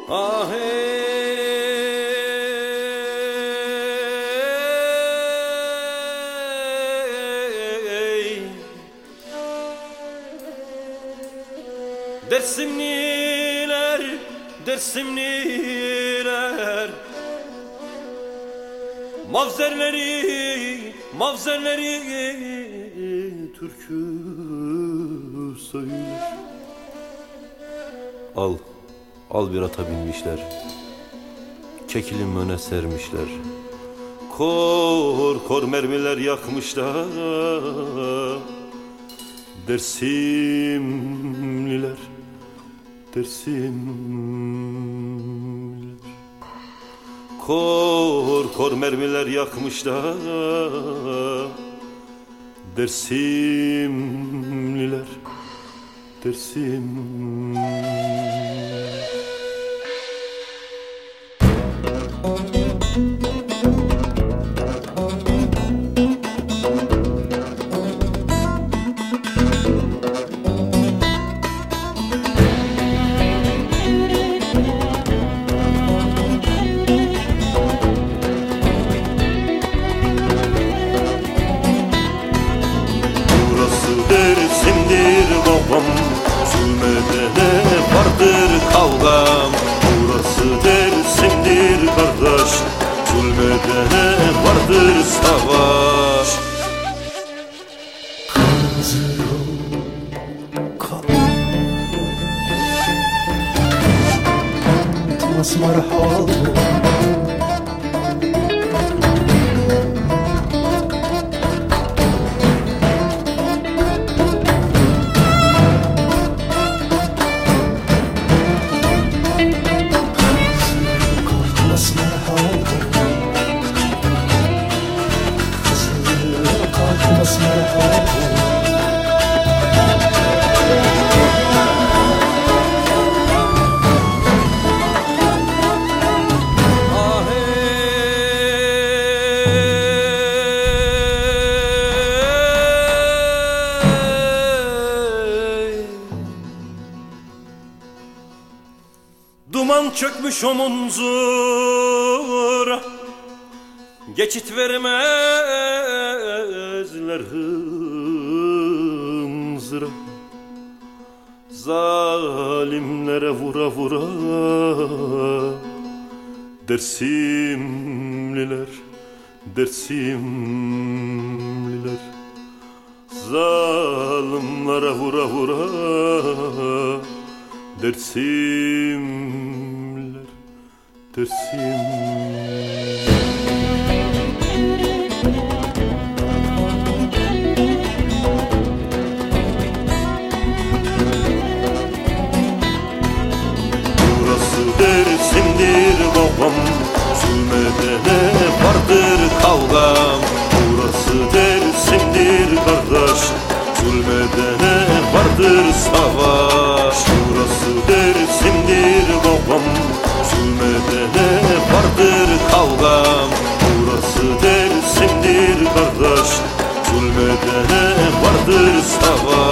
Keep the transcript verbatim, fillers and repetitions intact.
Ah ey, Dersimliler, Dersimliler, Mavzerleri, mavzerleri türkü söyler. Al, al bir ata binmişler, kekilim öne sermişler. Kor kor mermiler yakmışlar. Dersimliler, Dersimliler, kor kor mermiler yakmışlar. Dersimliler, Dersimliler. Dersimdir babam, zulmede vardır kavgam. Burası Dersimdir kardeş, zulmede vardır savaş. Duman çökmüş omuzura, geçit vermezler hınzıra. Zalimlere vura vura, Dersimliler, Dersimliler, zalimlere vura vura, Dersimliler, Dersimliler. Burası Dersimdir babam, zulmede vardır kavgam. Burası Dersimdir kardeş, zulmede vardır savaş. Burası Dersimdir babam, zulmede vardır kavgam. Burası Dersimdir kardeş, zulmede vardır savaş.